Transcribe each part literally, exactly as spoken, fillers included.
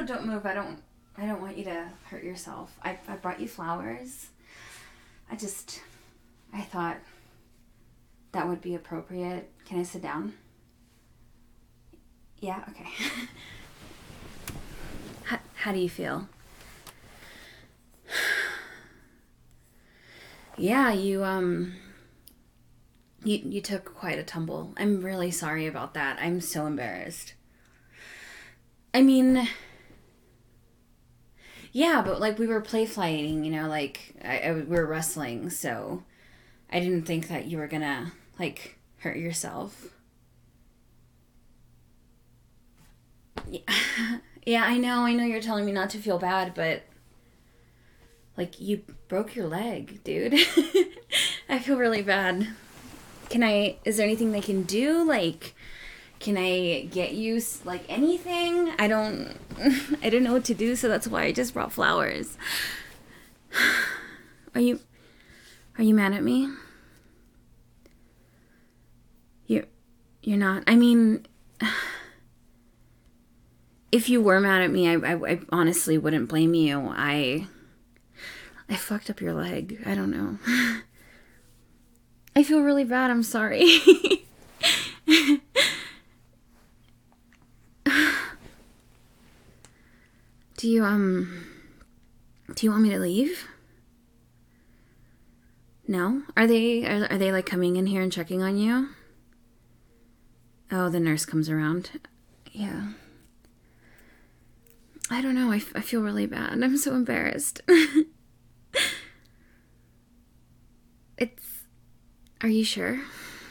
don't move. I don't I don't want you to hurt yourself. I, I brought you flowers. I just, I thought that would be appropriate. Can I sit down? Yeah? Okay. how, how do you feel? Yeah, you, um, you, you took quite a tumble. I'm really sorry about that. I'm so embarrassed. I mean, yeah, but like we were play fighting, you know, like I, I, we were wrestling, so I didn't think that you were gonna like hurt yourself. Yeah, yeah, I know, I know you're telling me not to feel bad, but like you broke your leg, dude. I feel really bad. Can I, is there anything they can do? Like, can I get you like anything? I don't I don't know what to do, so that's why I just brought flowers. Are you are you mad at me? You you're not. I mean, if you were mad at me, I, I I honestly wouldn't blame you. I I fucked up your leg. I don't know. I feel really bad. I'm sorry. Do you, um, do you want me to leave? No? Are they, are, are they like coming in here and checking on you? Oh, the nurse comes around. Yeah. I don't know. I, I feel really bad. I'm so embarrassed. It's, are you sure?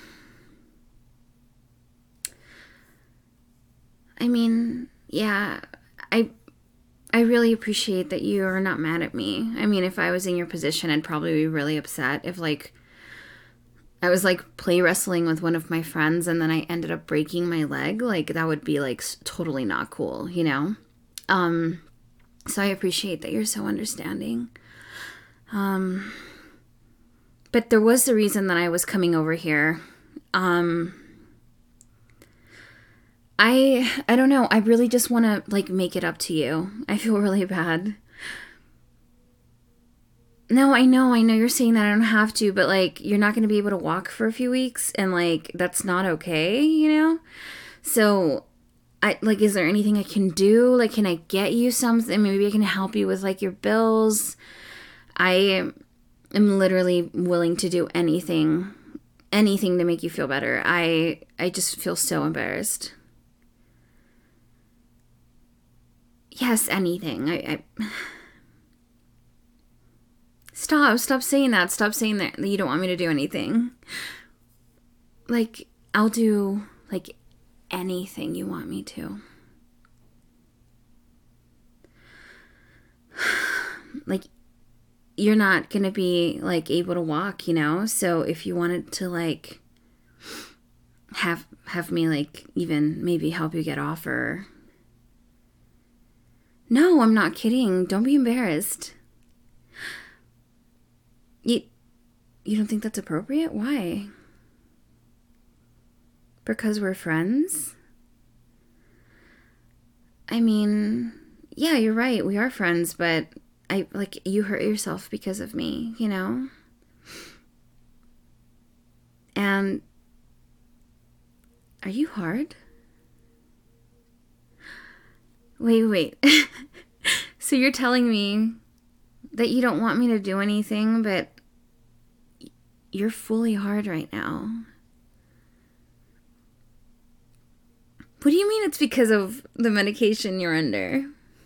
I mean, yeah, I I really appreciate that you are not mad at me. I mean, if I was in your position, I'd probably be really upset if, like, I was, like, play wrestling with one of my friends and then I ended up breaking my leg. Like, that would be, like, totally not cool, you know? Um, so I appreciate that you're so understanding. Um, but there was the reason that I was coming over here. Um... I I don't know. I really just want to like make it up to you. I feel really bad. No, I know. I know you're saying that I don't have to, but like you're not going to be able to walk for a few weeks and like that's not okay, you know? So I like is there anything I can do? Like can I get you something? Maybe I can help you with like your bills. I am literally willing to do anything anything to make you feel better. I I just feel so embarrassed. Yes, anything. I, I... Stop. Stop saying that. Stop saying that you don't want me to do anything. Like, I'll do, like, anything you want me to. Like, you're not gonna be, like, able to walk, you know? So if you wanted to, like, have, have me, like, even maybe help you get off or... No, I'm not kidding. Don't be embarrassed. You, you don't think that's appropriate? Why? Because we're friends? I mean, yeah, you're right. We are friends, but I like you hurt yourself because of me, you know? And are you hard? Wait, wait. So you're telling me that you don't want me to do anything, but you're fully hard right now. What do you mean it's because of the medication you're under?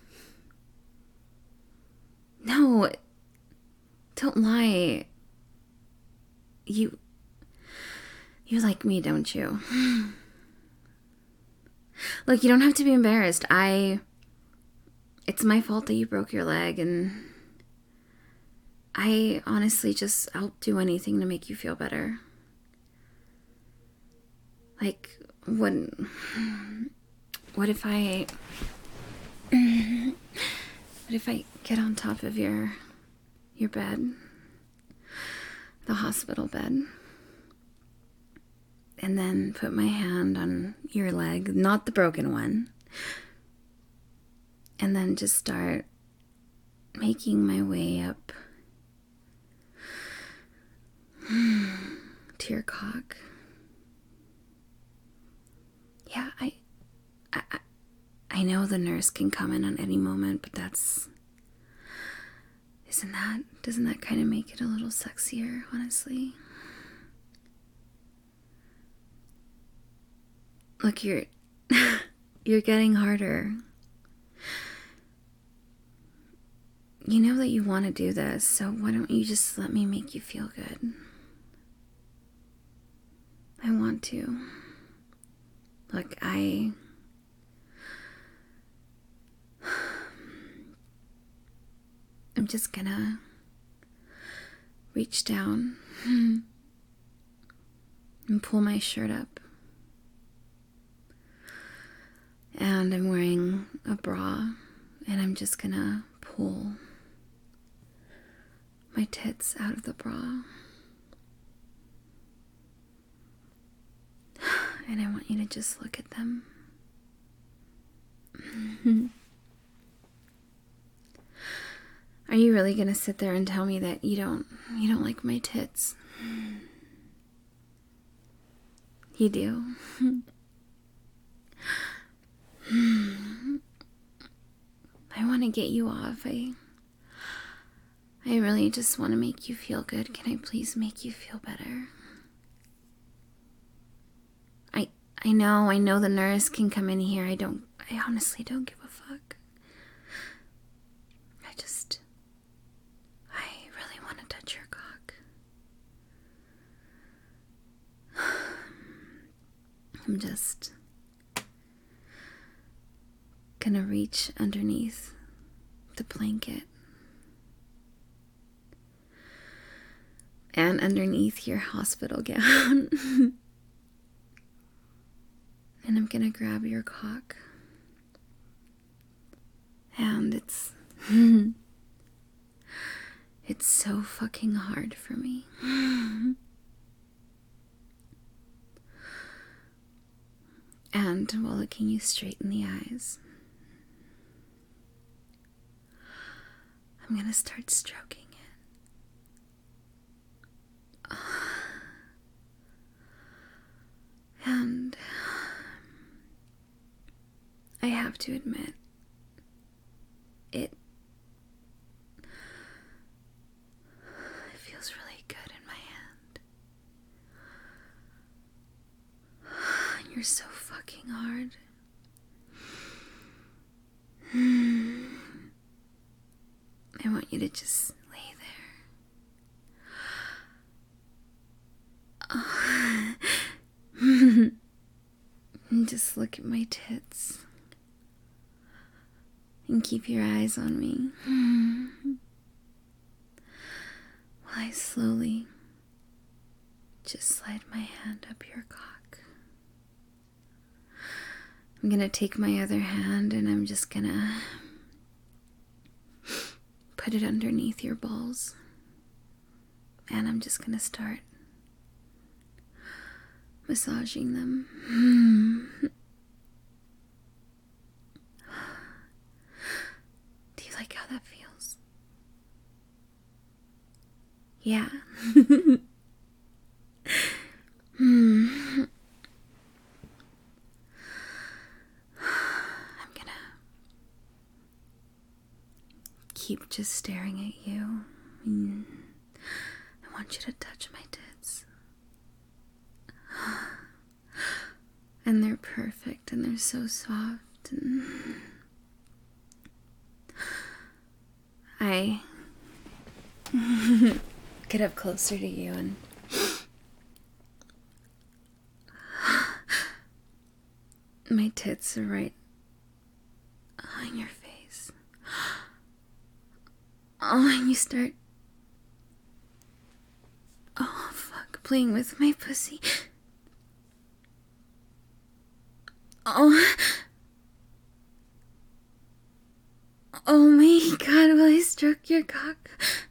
No, don't lie. You, you like me, don't you? Look, you don't have to be embarrassed. I, it's my fault that you broke your leg, and I honestly just, I'll do anything to make you feel better. Like, what, what if I, what if I get on top of your, your bed, the hospital bed, and then put my hand on your leg, not the broken one, And then just start making my way up to your cock. Yeah, I, I, I know the nurse can come in on any moment, but that's, isn't that, doesn't that kind of make it a little sexier, honestly? Look, you're, you're getting harder. You know that you want to do this, so why don't you just let me make you feel good? I want to. Look, I... I'm just gonna reach down and pull my shirt up. And I'm wearing a bra, and I'm just gonna pull my tits out of the bra. And I want you to just look at them. Are you really gonna sit there and tell me that you don't you don't like my tits? You do. I want to get you off. I I really just want to make you feel good. Can I please make you feel better? I I know, I know the nurse can come in here. I don't I honestly don't give a fuck. I just I really want to touch your cock. I'm just gonna reach underneath the blanket and underneath your hospital gown. And I'm gonna grab your cock. And it's it's so fucking hard for me. And while looking you straight in the eyes, I'm gonna start stroking it. And I have to admit, it, it feels really good in my hand. You're so fucking hard. I want you to just lay there. And just look at my tits. And keep your eyes on me. While I slowly just slide my hand up your cock. I'm gonna take my other hand and I'm just gonna put it underneath your balls. And I'm just gonna start massaging them. Do you like how that feels? Yeah. Hmm. I'm gonna keep just staring at you. Mm. I want you to touch my tits. And they're perfect and they're so soft. And I get up closer to you and my tits are right on your face. Oh, and you start, oh fuck, playing with my pussy. Oh, oh my god, will I stroke your cock?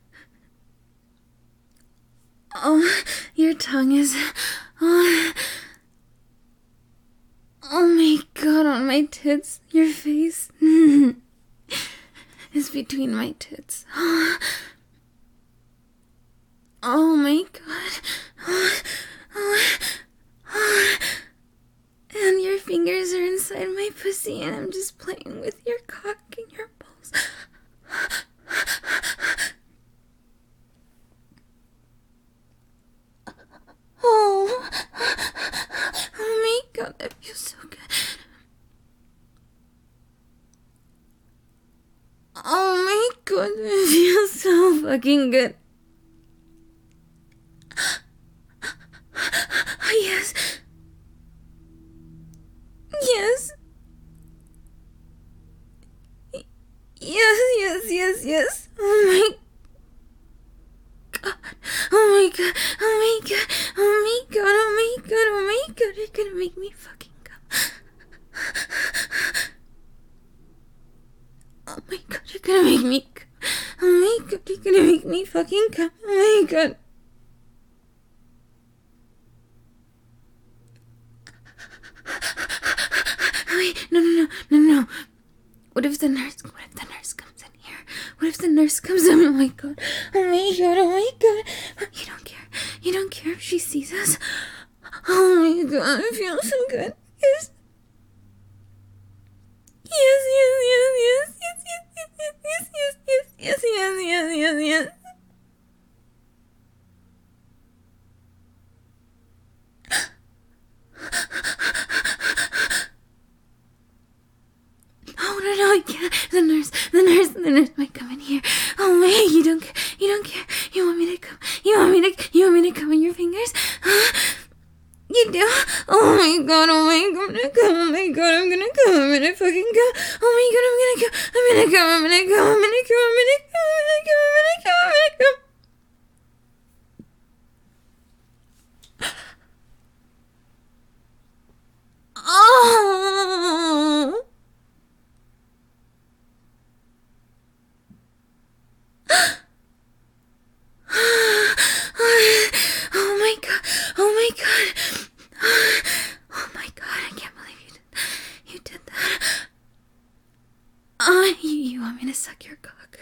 Oh, your tongue is, oh, oh my god, on my tits, your face. is between my tits. Oh my god. Oh, oh, oh. And your fingers are inside my pussy, and I'm just playing with your cock and your balls. Oh, oh my god, that feels so good. Oh my god, that feels so fucking good. Yes. Yes. Yes, yes, yes, yes. Oh my god. Oh my god. Oh my god. Oh my god. Oh my god. Oh my god. You're gonna make me fucking come. Oh my god. You're gonna make me come. Oh my god. You're gonna make me fucking come. Oh my god. Wait, no, no, no, no, no. What if the nurse, what if the nurse comes in here? What if the nurse comes in? Oh my god. Oh my god, oh my god. You don't care. You don't care if she sees us. Oh my god, it feels so good. Yes. Yes, yes, yes, yes, yes, yes, yes, yes, yes, yes, yes, yes, yes, yes, yes. Oh no, no, I can't. The nurse, the nurse, the nurse might come in here. Oh my, you don't care. You don't care. You want me to come? You want me to? You want me to come in your fingers? Huh? You do? Oh my god, oh my god, I'm gonna come, oh my god, I'm gonna come, I'm gonna fucking come. Oh my god, I'm gonna come, I'm gonna come, I'm gonna come, I'm gonna come, I'm gonna come, I'm gonna come, I'm gonna come, I'm gonna come. Oh. Oh my god, oh my god. Oh my god, I can't believe you did, you did that. Uh, you, you want me to suck your cock?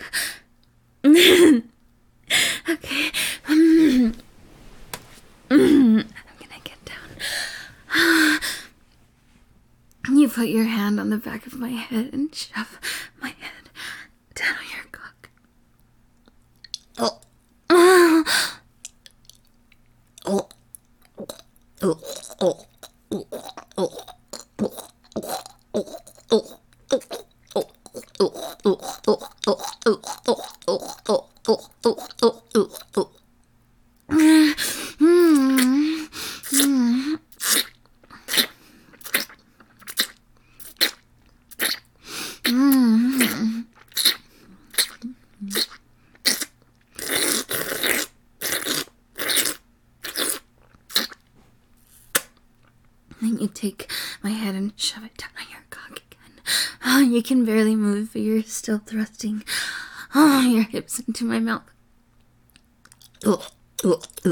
Okay. I'm gonna get down. You put your hand on the back of my head and shove my head down on your cock. Oh. Oh. Oh. Oh. Oh. Then you take my head and shove it down on your cock again. Oh, you can barely move, but you're still thrusting oh, your hips into my mouth. Oh, oh, oh.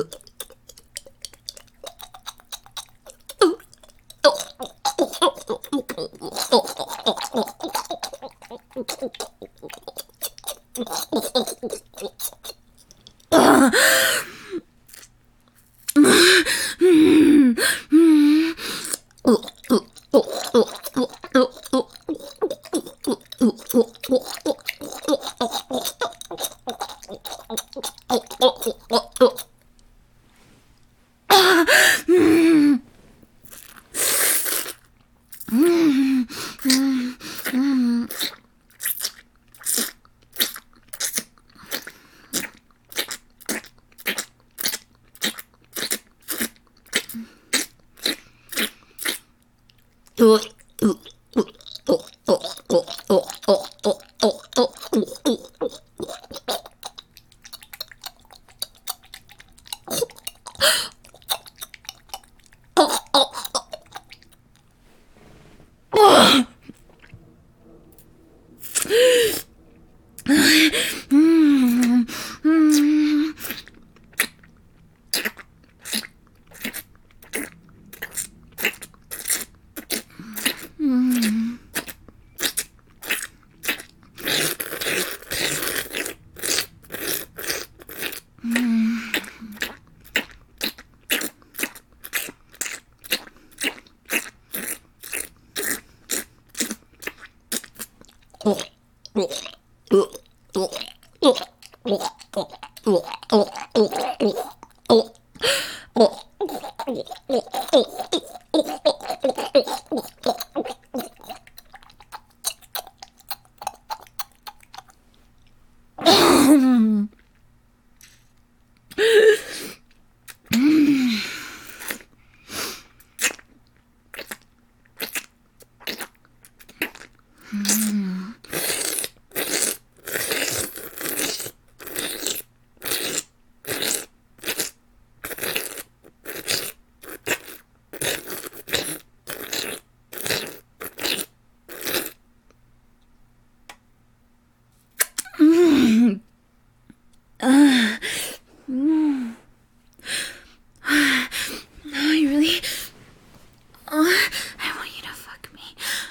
I really... Oh, I want you to fuck me.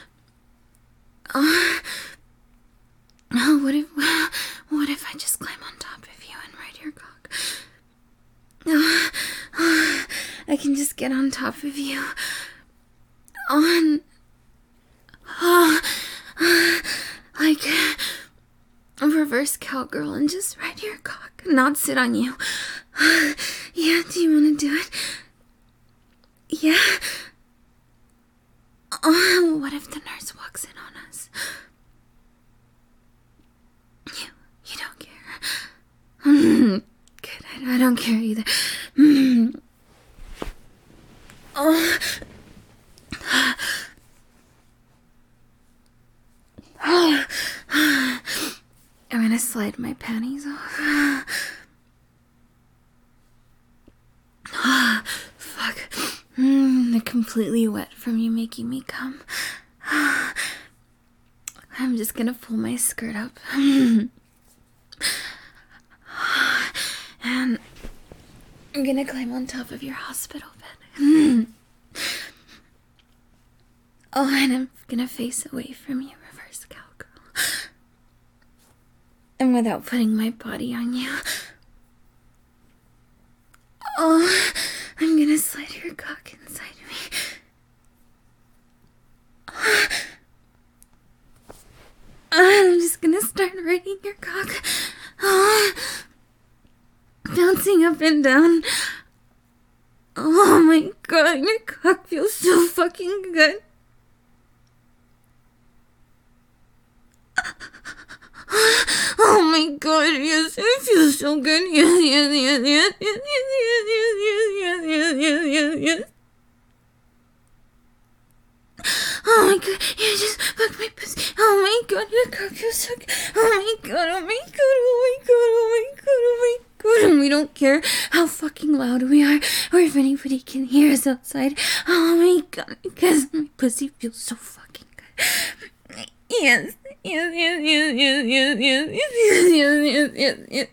Oh, oh, what if... What if I just climb on top of you and ride your cock? Oh, oh, I can just get on top of you. On... Oh, like... A reverse cowgirl and just ride your cock, not sit on you. Yeah, do you want to do it? Yeah. Oh, what if the nurse walks in on us? You, you don't care. Mm, good, I, I don't care either. Mm. Oh. Oh. I'm gonna slide my panties off. Ah, fuck. Mm, they're completely wet from you making me come. I'm just gonna pull my skirt up. And I'm gonna climb on top of your hospital bed. Oh, and I'm gonna face away from you, reverse cowgirl. And without putting my body on you. Oh, I'm gonna slide your cock inside me. Oh, I'm just gonna start riding your cock. Oh, bouncing up and down. Oh my god, your cock feels so fucking good. Oh my god, yes, it feels so good. Yes, yes, yes, yes, yes, yes, yes, yes, yes, yes, yes, yes. Oh my god, you just fucked my pussy. Oh my god, your cock feels so good. Oh my god, oh my god, oh my god, oh my god, oh my god. And we don't care how fucking loud we are or if anybody can hear us outside. Oh my god, because my pussy feels so fucking good. Yes, yes, yes, yes, yes, yes, yes, yes, yes, yes, yes, yes.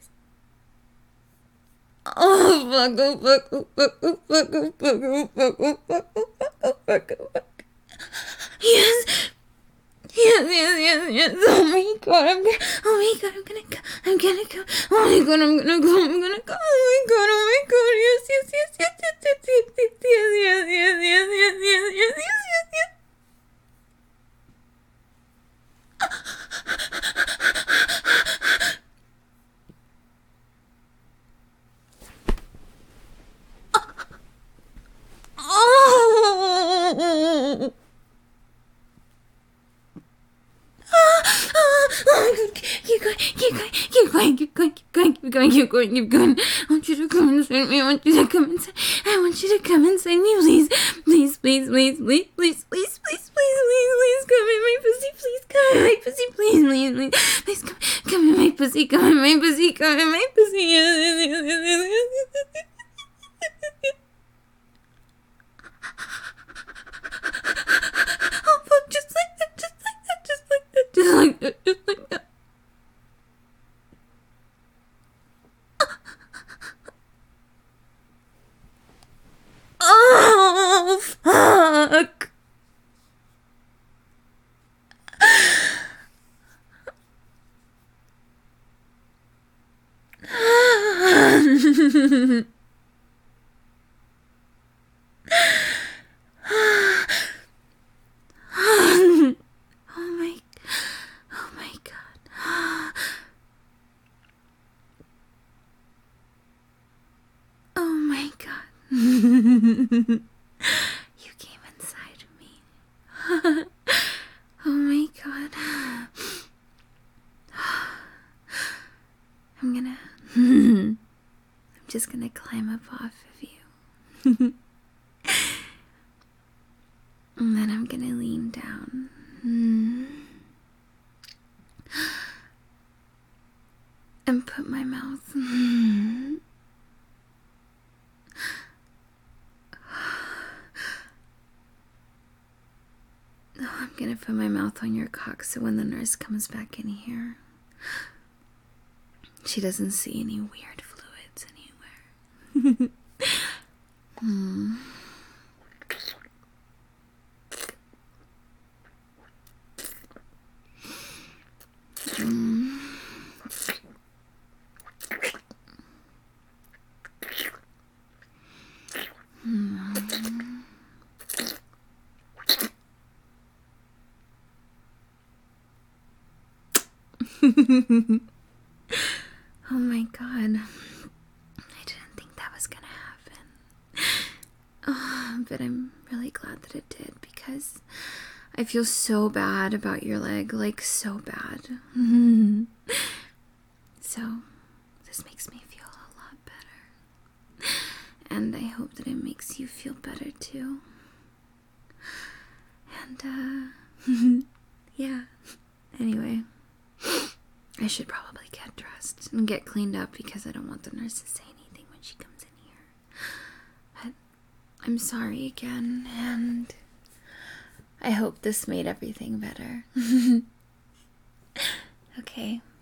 Oh, fuck, oh, fuck, oh, fuck, oh, fuck, oh, fuck, oh, fuck, oh, fuck, oh, fuck, oh, fuck, oh, fuck. Yes, yes, yes, yes, yes. Oh my god, I'm gonna, oh my god, I'm gonna go, I'm gonna go. Oh my god, I'm gonna go, I'm gonna go. Oh my god, oh my god, yes, yes, yes, yes, yes, yes, yes, yes, yes, yes, yes, yes, yes, yes, yes, yes, yes. Oh. Oh, keep going, keep going, keep going, keep going, keep going, keep going, keep going, keep going. I want you to come inside me. I want you to come inside. I want you to come inside me, please, please, please, please, please, please, please, please, please, please, please, come in my pussy, please, come in my pussy, please, please, please, please, come, come in my pussy, come in my pussy, come in my pussy. Yes, yes, yes, yes, yes, yes, yes. Oh, fuck, just like that, just like that, just like that, just like that, just like that. Oh, fuck. You came inside me. Oh my god. I'm gonna... I'm just gonna climb up off of you. And then I'm gonna lean down. And put my mouth... Oh, I'm gonna put my mouth on your cock so when the nurse comes back in here, she doesn't see any weird fluids anywhere. Hmm. Mm. Mm. Oh my god. I didn't think that was gonna happen. Oh, but I'm really glad that it did because I feel so bad about your leg, like so bad. So, this makes me feel a lot better. And I hope that it makes you feel better too. And, uh, yeah. Anyway, I should probably get dressed and get cleaned up because I don't want the nurse to say anything when she comes in here. But I'm sorry again, and I hope this made everything better. Okay.